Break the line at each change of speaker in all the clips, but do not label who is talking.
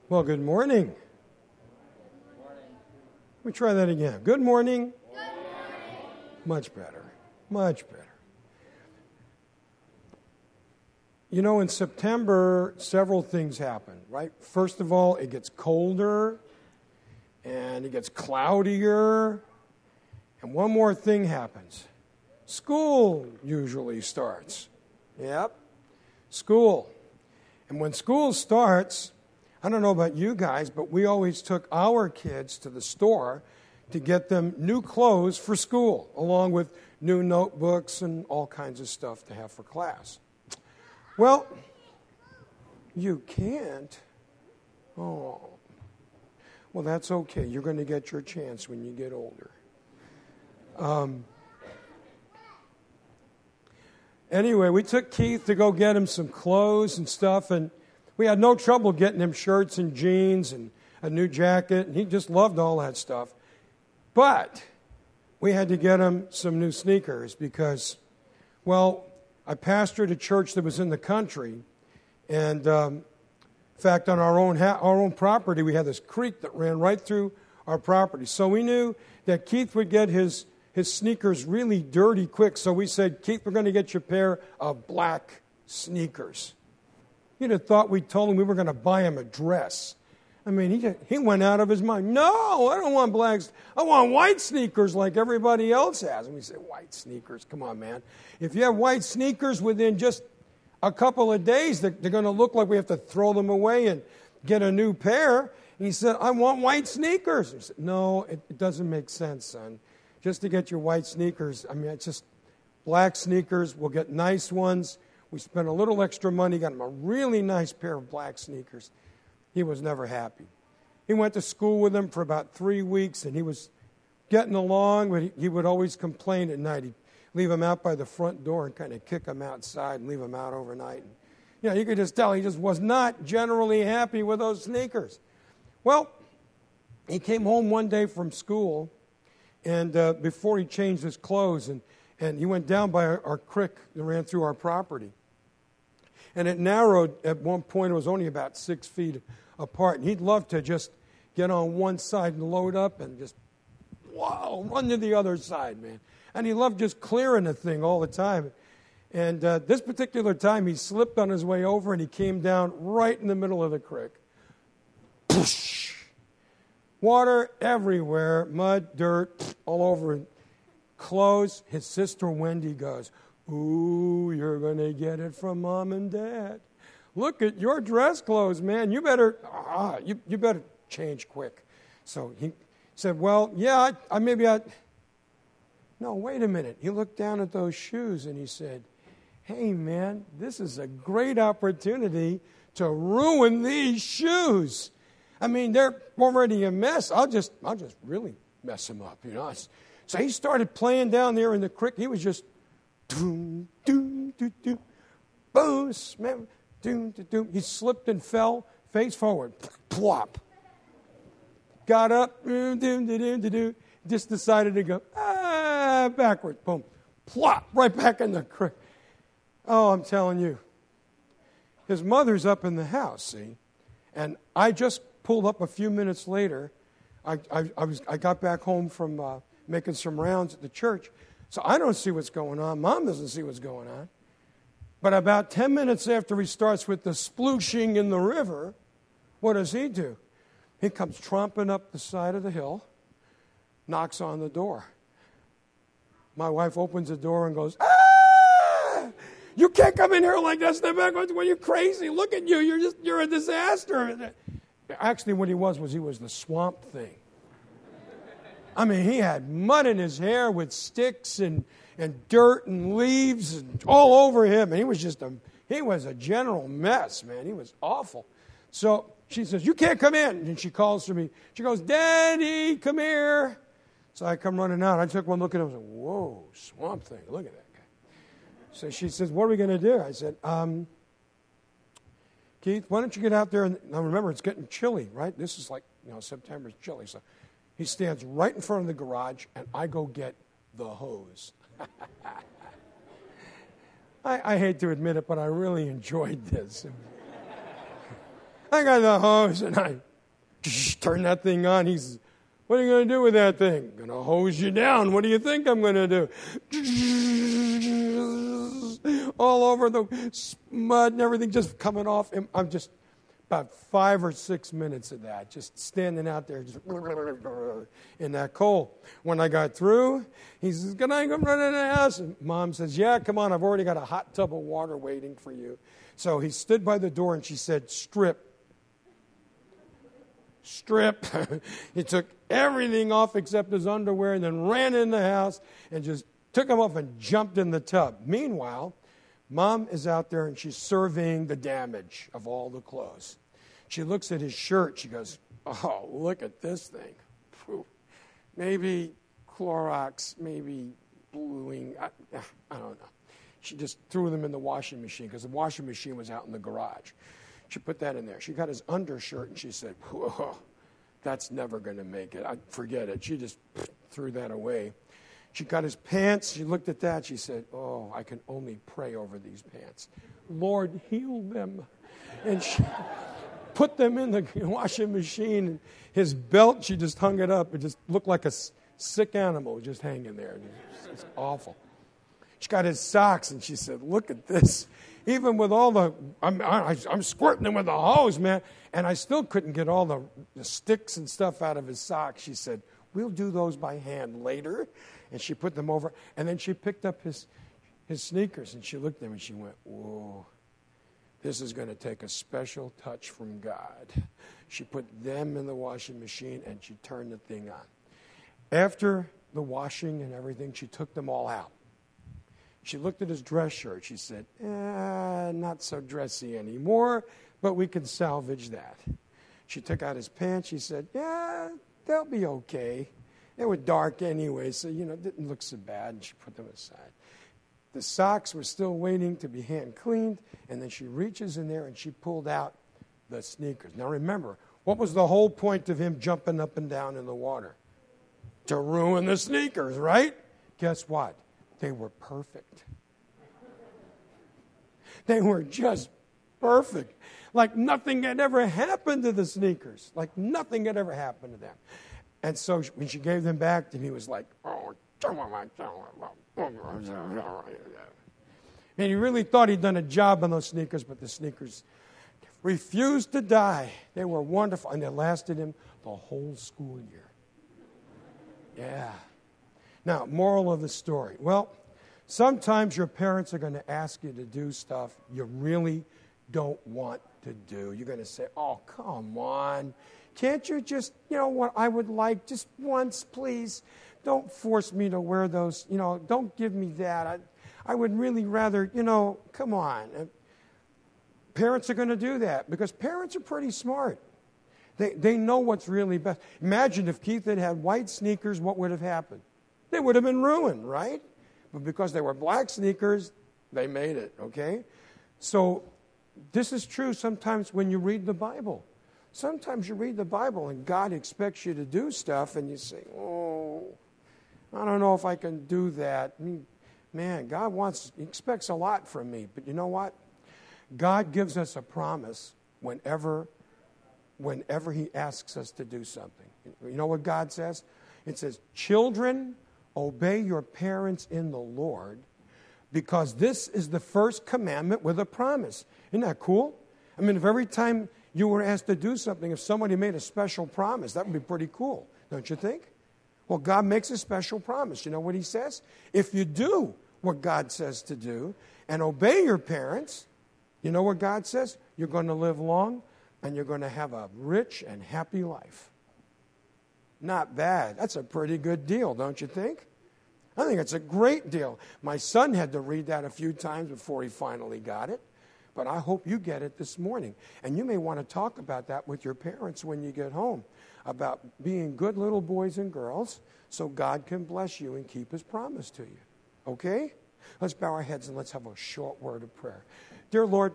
Well, good morning. Let me try that again. Good morning.
Good morning.
Much better. Much better. You know, in September, several things happen, right? First of all, it gets colder, and it gets cloudier, and one more thing happens. School usually starts. Yep, school. And when school starts, I don't know about you guys, but we always took our kids to the store to get them new clothes for school, along with new notebooks and all kinds of stuff to have for class. Well, you can't. Oh, well, that's okay. You're going to get your chance when you get older. Anyway, we took Keith to go get him some clothes and stuff, and we had no trouble getting him shirts and jeans and a new jacket, and he just loved all that stuff. But we had to get him some new sneakers because, well, I pastored a church that was in the country, and in fact, on our own property, we had this creek that ran right through our property. So we knew that Keith would get his sneakers really dirty quick. So we said, Keith, we're going to get you a pair of black sneakers. You'd have thought we told him we were going to buy him a dress. I mean, he went out of his mind. No, I don't want blacks. I want white sneakers like everybody else has. And we said, white sneakers? Come on, man. If you have white sneakers within just a couple of days, they're going to look like we have to throw them away and get a new pair. And he said, I want white sneakers. I said, no, it doesn't make sense, son. Just to get your white sneakers, I mean, it's just black sneakers. We'll get nice ones. We spent a little extra money, got him a really nice pair of black sneakers. He was never happy. He went to school with them for about 3 weeks, and he was getting along, but he would always complain at night. He'd leave him out by the front door and kind of kick him outside and leave him out overnight. And, you know, you could just tell he just was not generally happy with those sneakers. Well, he came home one day from school, and before he changed his clothes, and he went down by our creek that ran through our property. And it narrowed at one point. It was only about 6 feet apart. And he'd love to just get on one side and load up and just, run to the other side, man. And he loved just clearing the thing all the time. And this particular time, he slipped on his way over, and he came down right in the middle of the creek. Poosh! Water everywhere, mud, dirt, all over clothes. His sister Wendy goes, ooh, you're going to get it from Mom and Dad. Look at your dress clothes, man. You better change quick. So he said, well, yeah, no, wait a minute. He looked down at those shoes and he said, hey, man, this is a great opportunity to ruin these shoes. I mean, they're already a mess. I'll just really mess them up, you know. So he started playing down there in the creek. He was just doom, doom, doom, doom, boom, smack, doom, doom, doom. He slipped and fell face forward, plop. Got up, doom, doom, doom, doom, doom. Just decided to go backward, boom, plop, right back in the creek. Oh, I'm telling you, his mother's up in the house, see, and I just pulled up a few minutes later. I got back home from making some rounds at the church. So I don't see what's going on. Mom doesn't see what's going on. But about 10 minutes after he starts with the splooshing in the river, what does he do? He comes tromping up the side of the hill, knocks on the door. My wife opens the door and goes, ah! You can't come in here like this. Well, you're crazy. Look at you. You're a disaster. Actually, what he was the Swamp Thing. I mean, he had mud in his hair with sticks and dirt and leaves and all over him. And he was a general mess, man. He was awful. So she says, you can't come in. And she calls to me. She goes, Daddy, come here. So I come running out. I took one look at him and said, whoa, Swamp Thing. Look at that guy. So she says, what are we going to do? I said, Keith, why don't you get out there? Now remember, it's getting chilly, right? This is like, September's chilly. So he stands right in front of the garage, and I go get the hose. I hate to admit it, but I really enjoyed this. I got the hose, and I turn that thing on. He says, what are you going to do with that thing? I'm going to hose you down. What do you think I'm going to do? All over the mud and everything just coming off. I'm just about 5 or 6 minutes of that, just standing out there just in that coal. When I got through, he says, can I come run in the house? And Mom says, yeah, come on, I've already got a hot tub of water waiting for you. So he stood by the door and she said, strip. He took everything off except his underwear and then ran in the house and just took them off and jumped in the tub. Meanwhile, Mom is out there and she's surveying the damage of all the clothes. She looks at his shirt. She goes, oh, look at this thing. Phew. Maybe Clorox, maybe bluing. I don't know. She just threw them in the washing machine because the washing machine was out in the garage. She put that in there. She got his undershirt and she said, whoa, that's never going to make it. Forget it. She just threw that away. She got his pants. She looked at that. She said, oh, I can only pray over these pants. Lord, heal them. And she put them in the washing machine. His belt, she just hung it up. It just looked like a sick animal just hanging there. It's awful. She got his socks, and she said, look at this. Even with all the, I'm squirting him with a hose, man. And I still couldn't get all the sticks and stuff out of his socks. She said, we'll do those by hand later. And she put them over. And then she picked up his sneakers, and she looked at them, and she went, whoa, this is going to take a special touch from God. She put them in the washing machine, and she turned the thing on. After the washing and everything, she took them all out. She looked at his dress shirt. She said, not so dressy anymore, but we can salvage that. She took out his pants. She said, yeah, they'll be okay. They were dark anyway, so, it didn't look so bad, and she put them aside. The socks were still waiting to be hand cleaned, and then she reaches in there and she pulled out the sneakers. Now remember, what was the whole point of him jumping up and down in the water? To ruin the sneakers, right? Guess what? They were perfect. They were just perfect. Like nothing had ever happened to the sneakers. Like nothing had ever happened to them. And so when she gave them back to him, he was like, oh, and he really thought he'd done a job on those sneakers, but the sneakers refused to die. They were wonderful, and they lasted him the whole school year. Yeah. Now, moral of the story. Well, sometimes your parents are going to ask you to do stuff you really don't want to do. You're going to say, oh, come on. Can't you just, what I would like, just once, please. Don't force me to wear those, don't give me that. I would really rather, come on. Parents are going to do that because parents are pretty smart. They know what's really best. Imagine if Keith had white sneakers, what would have happened? They would have been ruined, right? But because they were black sneakers, they made it, okay? So this is true sometimes when you read the Bible. Sometimes you read the Bible and God expects you to do stuff and you say, oh, I don't know if I can do that. Man, God expects a lot from me. But you know what? God gives us a promise whenever he asks us to do something. You know what God says? It says, children, obey your parents in the Lord, because this is the first commandment with a promise. Isn't that cool? I mean, if every time you were asked to do something, if somebody made a special promise, that would be pretty cool, don't you think? Well, God makes a special promise. You know what he says? If you do what God says to do and obey your parents, you know what God says? You're going to live long and you're going to have a rich and happy life. Not bad. That's a pretty good deal, don't you think? I think it's a great deal. My son had to read that a few times before he finally got it. But I hope you get it this morning. And you may want to talk about that with your parents when you get home, about being good little boys and girls so God can bless you and keep his promise to you. Okay? Let's bow our heads and let's have a short word of prayer. Dear Lord,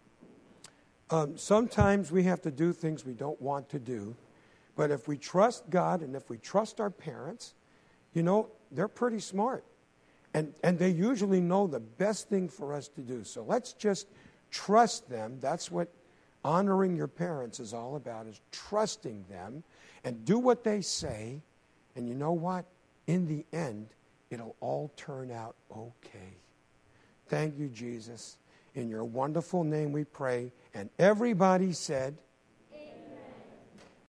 sometimes we have to do things we don't want to do. But if we trust God and if we trust our parents, they're pretty smart. And they usually know the best thing for us to do. So let's just trust them. That's what honoring your parents is all about, is trusting them and do what they say. And you know what? In the end, it'll all turn out okay. Thank you, Jesus. In your wonderful name we pray. And everybody said,